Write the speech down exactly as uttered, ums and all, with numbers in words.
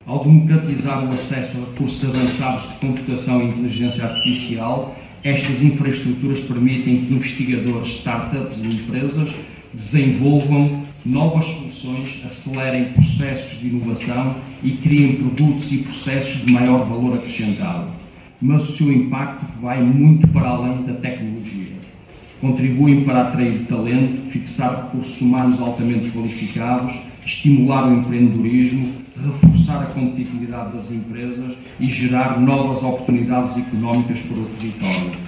Ao democratizar o acesso a recursos avançados de computação e inteligência artificial, estas infraestruturas permitem que investigadores, startups e empresas desenvolvam novas soluções, acelerem processos de inovação e criem produtos e processos de maior valor acrescentado. Mas o seu impacto vai muito para além da tecnologia. Contribuem para atrair talento, fixar recursos humanos altamente qualificados, estimular o empreendedorismo, reforçar a competitividade das empresas e gerar novas oportunidades económicas para o território.